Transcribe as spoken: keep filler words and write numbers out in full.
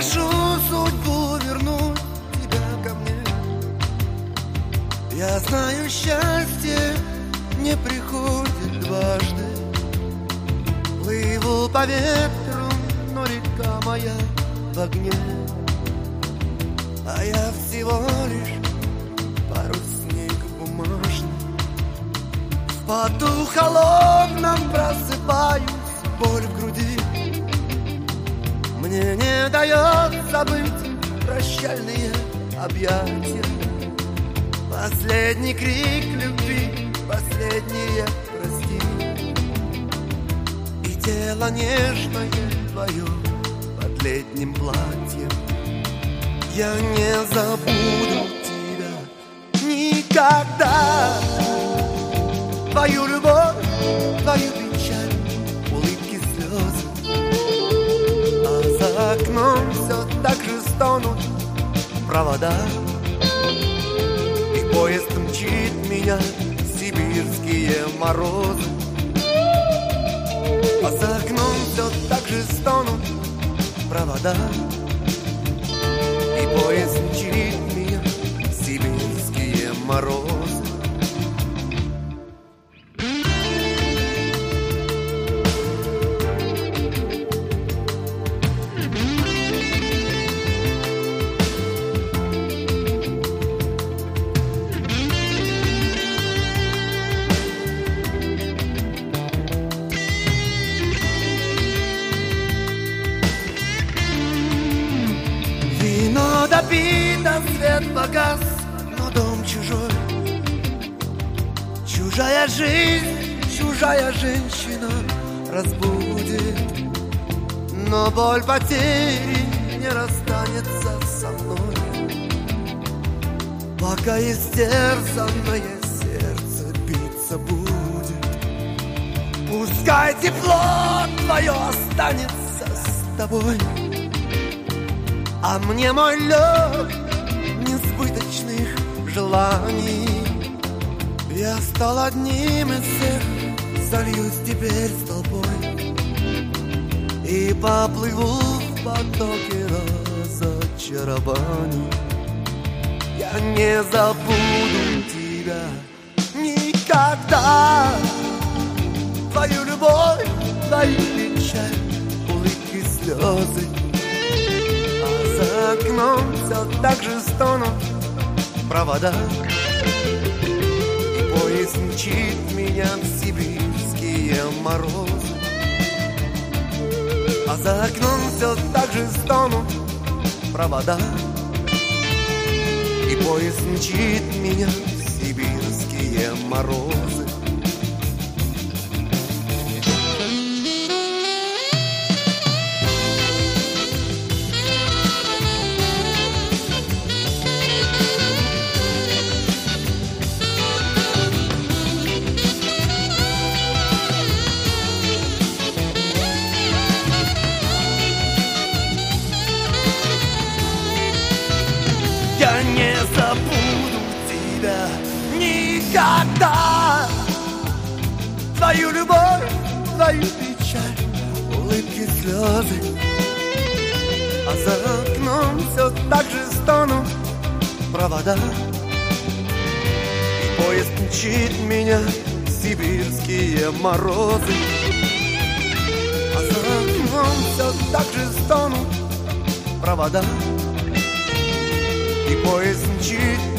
прошу судьбу вернуть тебя ко мне. Я знаю, счастье не приходит дважды. Плыву по ветру, но река моя в огне. А я всего лишь парусник бумажный. В поту холодном просыпаюсь, боль в груди. Мне не дает забыть прощальные объятия. Последний крик любви, последнее прости. И тело нежное твое под летним платьем. Я не забуду тебя никогда. Твою любовь, твою печаль, улыбки, слезы. А за окном все так же стонут провода. И поезд мчит меня в сибирские морозы. А за окном все так же стонут провода. И поезд мчит меня в сибирские морозы. Вино допито, свет погас, но дом чужой. Чужая жизнь, чужая женщина разбудит. Но боль потери не расстанется со мной, пока истерзанное сердце биться будет. Пускай тепло твое останется с тобой, а мне мой лед несбыточных желаний. Я стал одним из всех, зальюсь теперь с толпой и поплыву в потоке разочарований. Я не забуду тебя никогда. Твою любовь, твою печаль, улыбки, слезы. За окном все так же стонут провода. И поезд мчит меня в сибирские морозы. А за окном все так же стонут провода. И поезд мчит меня в сибирские морозы. Я не забуду тебя никогда. Твою любовь, твою печаль, улыбки, слезы. А за окном все так же стонут провода. И поезд мчит меня в сибирские морозы. А за окном все так же стонут провода. И поезд мчит